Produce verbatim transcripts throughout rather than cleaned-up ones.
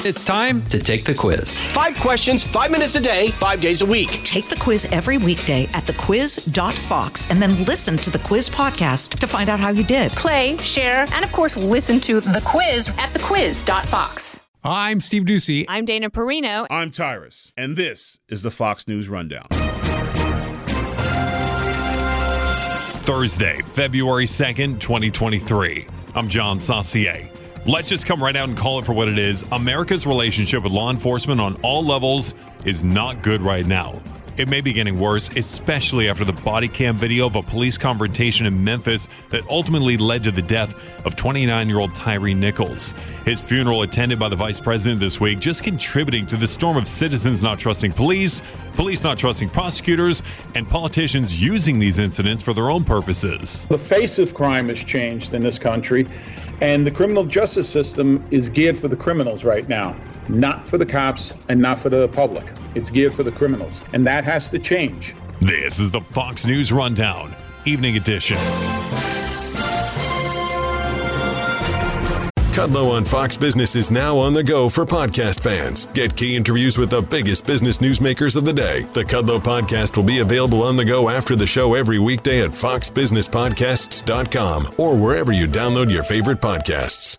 It's time to take the quiz. Five questions, five minutes a day, five days a week. Take the quiz every weekday at the quiz dot fox and then listen to the quiz podcast to find out how you did. Play, share, and of course, listen to the quiz at the quiz dot fox. I'm Steve Ducey. I'm Dana Perino. I'm Tyrus. And this is the Fox News Rundown. Thursday, February second, twenty twenty-three. I'm John Saucier. Let's just come right out and call it for what it is. America's relationship with law enforcement on all levels is not good right now. It may be getting worse, especially after the body cam video of a police confrontation in Memphis that ultimately led to the death of twenty-nine-year-old Tyree Nichols. His funeral attended by the vice president this week, just contributing to the storm of citizens not trusting police, police not trusting prosecutors, and politicians using these incidents for their own purposes. The face of crime has changed in this country, and the criminal justice system is geared for the criminals right now, not for the cops and not for the public. It's geared for the criminals, and that has to change. This is the Fox News Rundown, Evening Edition. Kudlow on Fox Business is now on the go for podcast fans. Get key interviews with the biggest business newsmakers of the day. The Kudlow podcast will be available on the go after the show every weekday at fox business podcasts dot com or wherever you download your favorite podcasts.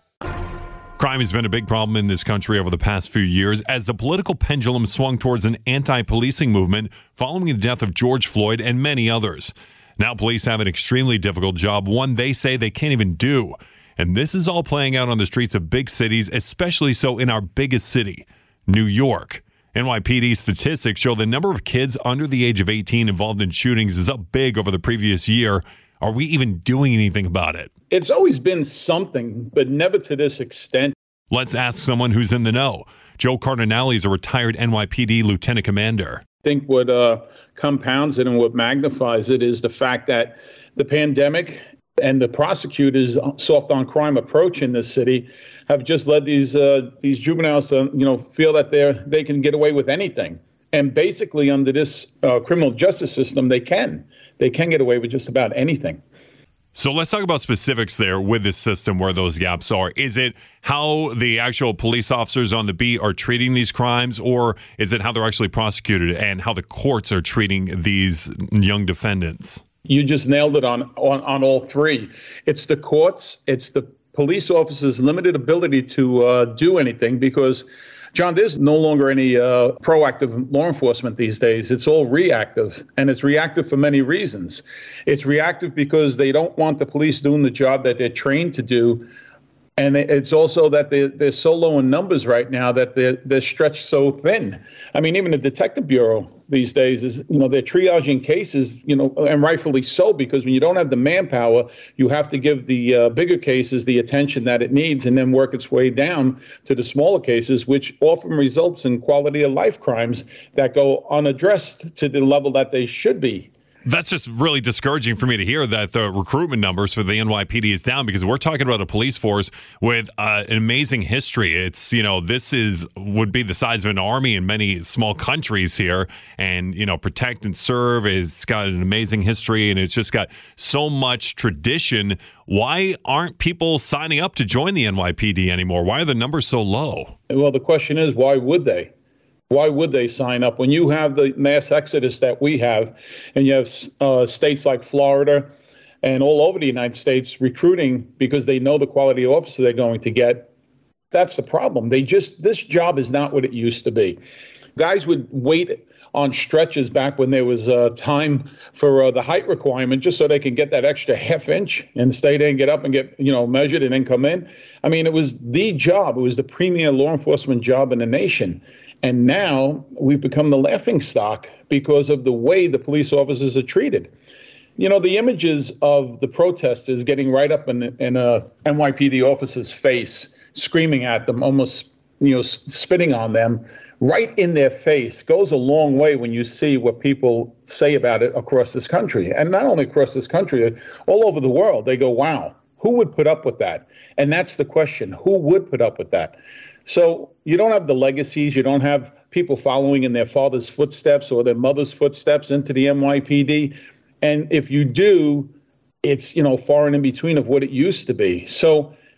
Crime has been a big problem in this country over the past few years as the political pendulum swung towards an anti-policing movement following the death of George Floyd and many others. Now police have an extremely difficult job, one they say they can't even do. And this is all playing out on the streets of big cities, especially so in our biggest city, New York. N Y P D statistics show the number of kids under the age of eighteen involved in shootings is up big over the previous year. Are we even doing anything about it? It's always been something, but never to this extent. Let's ask someone who's in the know. Joe Cardinale is a retired N Y P D lieutenant commander. I think what uh, compounds it and what magnifies it is the fact that the pandemic and the prosecutors' soft on crime approach in this city have just led these uh, these juveniles to, you know, feel that they they can get away with anything. And basically, under this uh, criminal justice system, they can. They can get away with just about anything. So let's talk about specifics there with this system where those gaps are. Is it how the actual police officers on the beat are treating these crimes, or is it how they're actually prosecuted and how the courts are treating these young defendants? You just nailed it on, on, on all three. It's the courts, it's the police officers' limited ability to uh, do anything because, John, there's no longer any uh, proactive law enforcement these days. It's all reactive, and it's reactive for many reasons. It's reactive because they don't want the police doing the job that they're trained to do. And it's also that they're, they're so low in numbers right now that they're, they're stretched so thin. I mean, even the Detective Bureau these days is, you know, they're triaging cases, you know, and rightfully so, because when you don't have the manpower, you have to give the uh, bigger cases the attention that it needs and then work its way down to the smaller cases, which often results in quality of life crimes that go unaddressed to the level that they should be. That's just really discouraging for me to hear that the recruitment numbers for the N Y P D is down, because we're talking about a police force with uh, an amazing history. It's, you know, this is would be the size of an army in many small countries here, and, you know, protect and serve. It's got an amazing history, and it's just got so much tradition. Why aren't people signing up to join the N Y P D anymore? Why are the numbers so low? Well, the question is, why would they? Why would they sign up when you have the mass exodus that we have, and you have uh, states like Florida and all over the United States recruiting because they know the quality of officer they're going to get? That's the problem. They just, this job is not what it used to be. Guys would wait on stretches back when there was uh, time for uh, the height requirement, just so they could get that extra half inch and stay there and get up and get, you know, measured and then come in. I mean, it was the job. It was the premier law enforcement job in the nation. And now we've become the laughingstock because of the way the police officers are treated. You know, the images of the protesters getting right up in, in a N Y P D officer's face, screaming at them, almost, you know, spitting on them right in their face, goes a long way when you see what people say about it across this country. And not only across this country, all over the world. They go, wow, who would put up with that? And that's the question. Who would put up with that? So you don't have the legacies. You don't have people following in their father's footsteps or their mother's footsteps into the N Y P D. And if you do, it's, you know, far and in between of what it used to be. So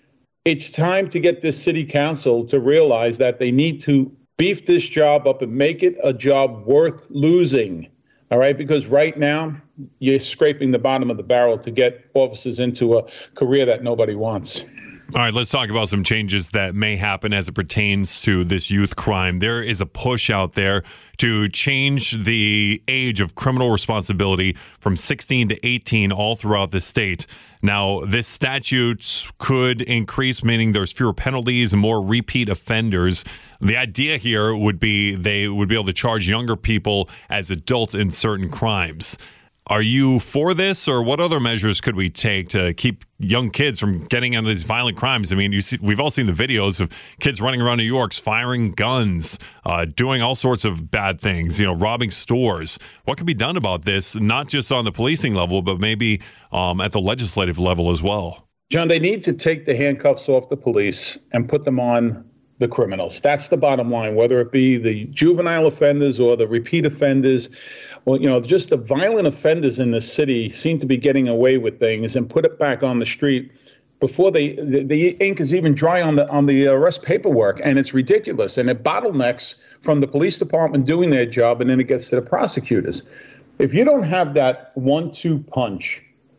It's time to get this city council to realize that they need to beef this job up and make it a job worth losing. All right, because right now you're scraping the bottom of the barrel to get officers into a career that nobody wants. All right, let's talk about some changes that may happen as it pertains to this youth crime. There is a push out there to change the age of criminal responsibility from sixteen to eighteen all throughout the state. Now, this statute could increase, meaning there's fewer penalties and more repeat offenders. The idea here would be they would be able to charge younger people as adults in certain crimes. Are you for this, or what other measures could we take to keep young kids from getting into these violent crimes? I mean, you see, we've all seen the videos of kids running around New York, firing guns, uh, doing all sorts of bad things, you know, robbing stores. What can be done about this, not just on the policing level, but maybe um, at the legislative level as well? John, they need to take the handcuffs off the police and put them on the criminals. That's the bottom line, whether it be the juvenile offenders or the repeat offenders. Well, you know, just the violent offenders in the city seem to be getting away with things, and put it back on the street before they the, the ink is even dry on the on the arrest paperwork, and it's ridiculous. And it bottlenecks from the police department doing their job, and then it gets to the prosecutors. If you don't have that one two punch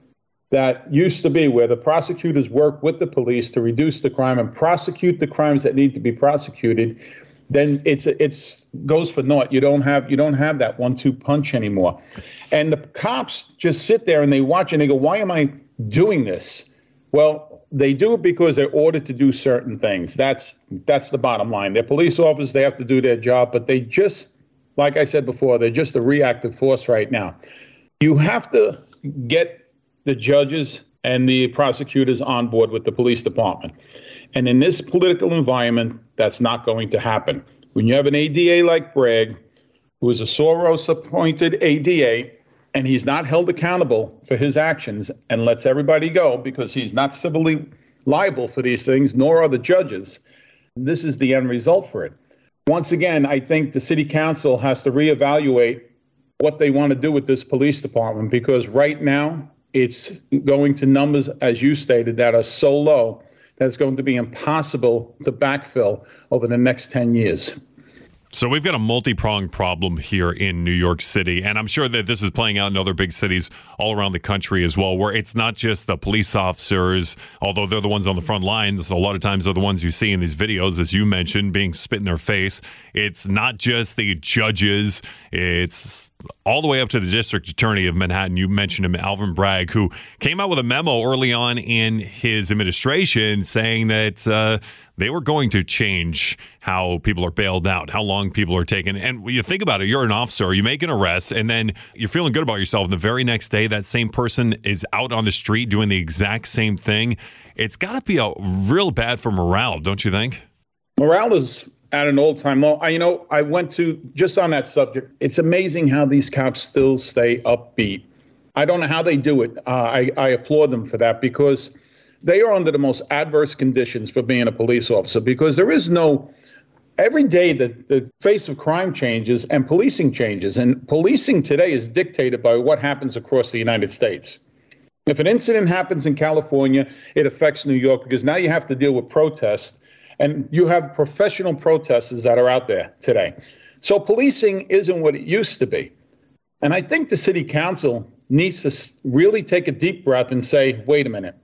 that used to be where the prosecutors work with the police to reduce the crime and prosecute the crimes that need to be prosecuted, then it's it's goes for naught. You don't have you don't have that one two punch anymore. And the cops just sit there and they watch and they go, why am I doing this? Well, they do it because they're ordered to do certain things. That's that's the bottom line. They're police officers, they have to do their job, but they just, like I said before, they're just a reactive force right now. You have to get the judges and the prosecutors on board with the police department. And in this political environment, that's not going to happen. When you have an A D A like Bragg, who is a Soros-appointed A D A, and he's not held accountable for his actions and lets everybody go because he's not civilly liable for these things, nor are the judges, this is the end result for it. Once again, I think the city council has to reevaluate what they want to do with this police department, because right now it's going to numbers, as you stated, that are so low that it's going to be impossible to backfill over the next ten years. So we've got a multi-pronged problem here in New York City, and I'm sure that this is playing out in other big cities all around the country as well, where it's not just the police officers, although they're the ones on the front lines. A lot of times they're the ones you see in these videos, as you mentioned, being spit in their face. It's not just the judges. It's all the way up to the district attorney of Manhattan. You mentioned him, Alvin Bragg, who came out with a memo early on in his administration saying that uh, they were going to change how people are bailed out, how long people are taken. And when you think about it, you're an officer, you make an arrest, and then you're feeling good about yourself. And the very next day, that same person is out on the street doing the exact same thing. It's got to be a real bad for morale, don't you think? Morale is at an all-time low. I, you know, I went to, just on that subject, it's amazing how these cops still stay upbeat. I don't know how they do it. Uh, I, I applaud them for that, because they are under the most adverse conditions for being a police officer, because there is no, every day the, the face of crime changes and policing changes. And policing today is dictated by what happens across the United States. If an incident happens in California, it affects New York, because now you have to deal with protests, and you have professional protesters that are out there today. So policing isn't what it used to be. And I think the city council needs to really take a deep breath and say, wait a minute.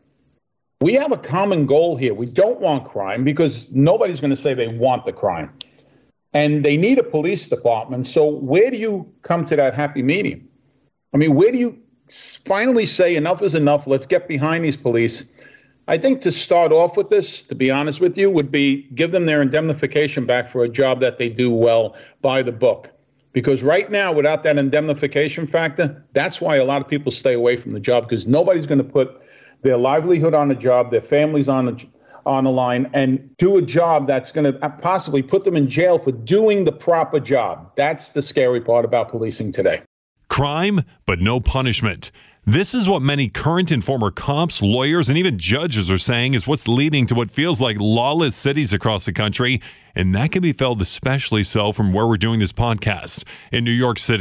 We have a common goal here. We don't want crime, because nobody's going to say they want the crime. And they need a police department. So where do you come to that happy medium? I mean, where do you finally say enough is enough? Let's get behind these police. I think to start off with this, to be honest with you, would be give them their indemnification back for a job that they do well by the book. Because right now, without that indemnification factor, that's why a lot of people stay away from the job, because nobody's going to put their livelihood on the job, their families on the on the line, and do a job that's going to possibly put them in jail for doing the proper job. That's the scary part about policing today. Crime, but no punishment. This is what many current and former cops, lawyers, and even judges are saying is what's leading to what feels like lawless cities across the country, and that can be felt especially so from where we're doing this podcast in New York City.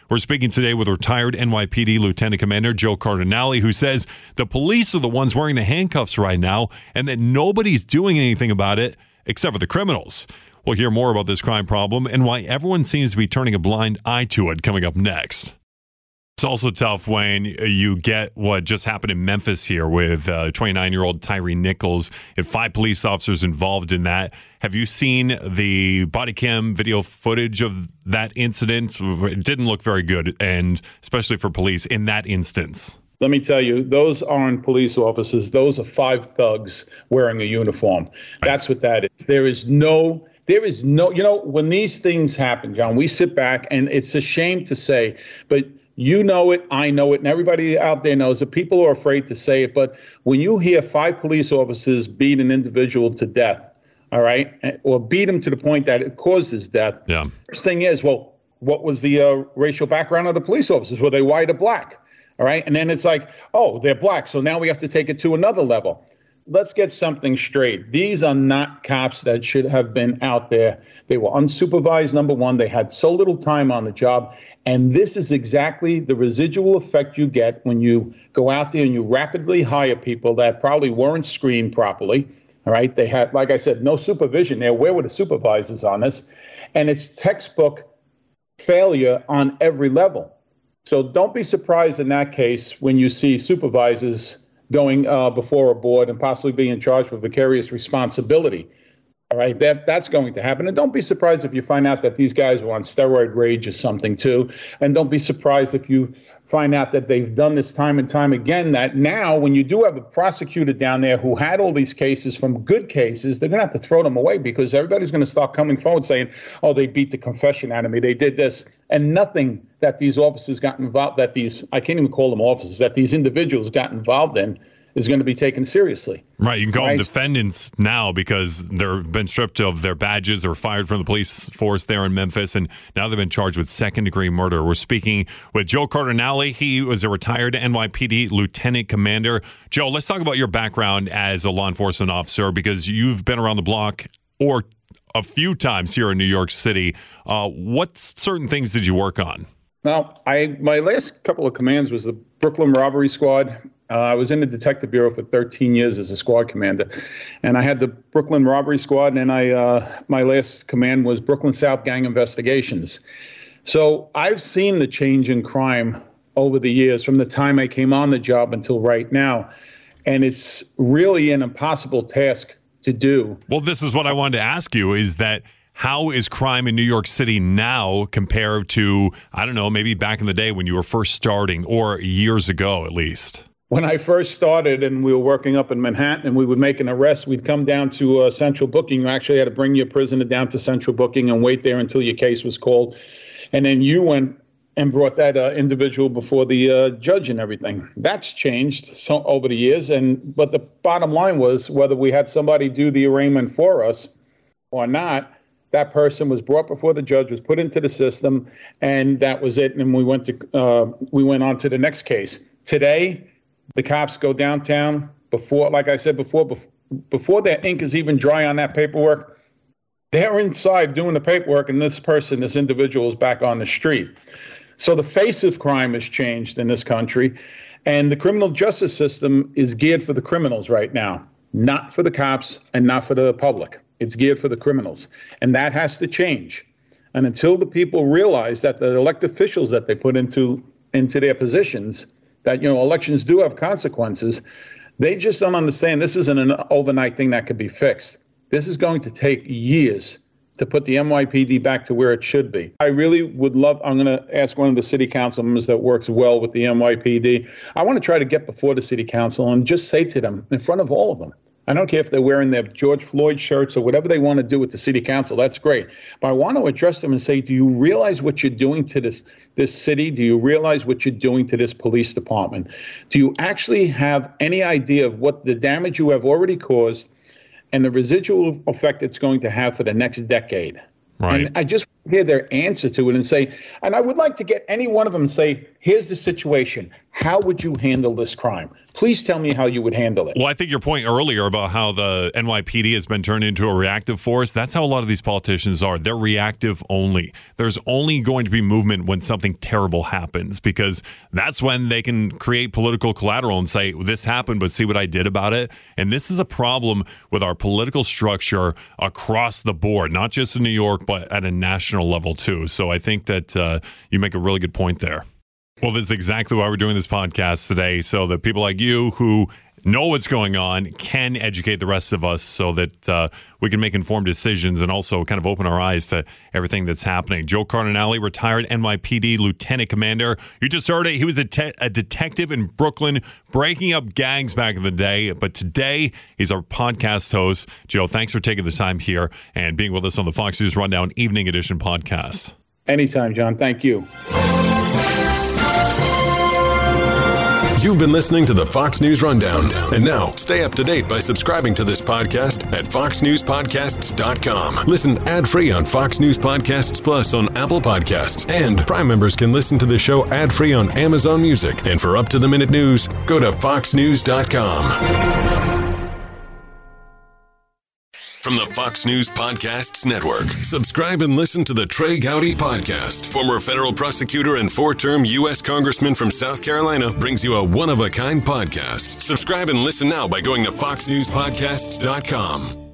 We're speaking today with retired N Y P D Lieutenant Commander Joe Cardinale, who says the police are the ones wearing the handcuffs right now and that nobody's doing anything about it except for the criminals. We'll hear more about this crime problem and why everyone seems to be turning a blind eye to it coming up next. It's also tough when you get what just happened in Memphis here with uh, twenty-nine-year-old Tyree Nichols and five police officers involved in that. Have you seen the body cam video footage of that incident? It didn't look very good, and especially for police in that instance. Let me tell you, those aren't police officers. Those are five thugs wearing a uniform. That's what that is. There is no... There is no, you know, when these things happen, John, we sit back, and it's a shame to say, but you know it, I know it, and everybody out there knows it. People are afraid to say it, but when you hear five police officers beat an individual to death, all right, or beat him to the point that it causes death, yeah. First thing is, well, what was the uh, racial background of the police officers? Were they white or black? All right, and then it's like, oh, they're black, so now we have to take it to another level. Let's get something straight. These are not cops that should have been out there. They were unsupervised, number one. They had so little time on the job. And this is exactly the residual effect you get when you go out there and you rapidly hire people that probably weren't screened properly. All right. They had, like I said, no supervision there. Where were the supervisors on this? And it's textbook failure on every level. So don't be surprised in that case when you see supervisors going uh, before a board and possibly being charged for vicarious responsibility. All right, that that's going to happen. And don't be surprised if you find out that these guys were on steroid rage or something too. And don't be surprised if you find out that they've done this time and time again, that now when you do have a prosecutor down there who had all these cases from good cases, they're going to have to throw them away because everybody's going to start coming forward saying, oh, they beat the confession out of me. They did this. And nothing that these officers got involved, that these, I can't even call them officers, that these individuals got involved in is going to be taken seriously. Right. You can call right? them defendants now because they've been stripped of their badges or fired from the police force there in Memphis, and now they've been charged with second-degree murder. We're speaking with Joe Cardinale. He was a retired N Y P D lieutenant commander. Joe, let's talk about your background as a law enforcement officer because you've been around the block or a few times here in New York City. Uh, what certain things did you work on? Now, I my last couple of commands was the Brooklyn Robbery Squad. Uh, I was in the Detective Bureau for thirteen years as a squad commander, and I had the Brooklyn Robbery Squad, and I uh, my last command was Brooklyn South Gang Investigations. So I've seen the change in crime over the years from the time I came on the job until right now, and it's really an impossible task to do. Well, this is what I wanted to ask you, is that how is crime in New York City now compared to, I don't know, maybe back in the day when you were first starting or years ago at least? When I first started and we were working up in Manhattan and we would make an arrest, we'd come down to uh, central booking. You actually had to bring your prisoner down to central booking and wait there until your case was called. And then you went and brought that uh, individual before the uh, judge and everything. That's changed so, over the years. And but the bottom line was whether we had somebody do the arraignment for us or not, that person was brought before the judge, was put into the system, and that was it. And we went to uh, we went on to the next case. Today, the cops go downtown before, like I said before, before their ink is even dry on that paperwork. They're inside doing the paperwork, and this person, this individual, is back on the street. So the face of crime has changed in this country, and the criminal justice system is geared for the criminals right now, not for the cops and not for the public. It's geared for the criminals, and that has to change. And until the people realize that the elected officials that they put into into their positions, that, you know, elections do have consequences, they just don't understand this isn't an overnight thing that could be fixed. This is going to take years to put the N Y P D back to where it should be. I really would love, I'm going to ask one of the city council members that works well with the N Y P D. I want to try to get before the city council and just say to them in front of all of them, I don't care if they're wearing their George Floyd shirts or whatever they want to do with the city council. That's great. But I want to address them and say, do you realize what you're doing to this, this city? Do you realize what you're doing to this police department? Do you actually have any idea of what the damage you have already caused and the residual effect it's going to have for the next decade? Right. And I just hear their answer to it and say, and I would like to get any one of them say, here's the situation. How would you handle this crime? Please tell me how you would handle it. Well, I think your point earlier about how the N Y P D has been turned into a reactive force, that's how a lot of these politicians are. They're reactive only. There's only going to be movement when something terrible happens, because that's when they can create political collateral and say, this happened, but see what I did about it. And this is a problem with our political structure across the board, not just in New York, but at a national level too. So I think that uh, you make a really good point there. Well, this is exactly why we're doing this podcast today, so that people like you who know what's going on can educate the rest of us so that uh, we can make informed decisions and also kind of open our eyes to everything that's happening. Joe Cardinale, retired N Y P D lieutenant commander. You just heard it. He was a, te- a detective in Brooklyn breaking up gangs back in the day, but today he's our podcast host. Joe, thanks for taking the time here and being with us on the Fox News Rundown Evening Edition podcast. Anytime, John. Thank you. You've been listening to the Fox News Rundown. And now, stay up to date by subscribing to this podcast at fox news podcasts dot com. Listen ad-free on Fox News Podcasts Plus on Apple Podcasts. And Prime members can listen to the show ad-free on Amazon Music. And for up-to-the-minute news, go to fox news dot com. From the Fox News Podcasts Network, subscribe and listen to the Trey Gowdy Podcast. Former federal prosecutor and four-term U S Congressman from South Carolina brings you a one-of-a-kind podcast. Subscribe and listen now by going to fox news podcasts dot com.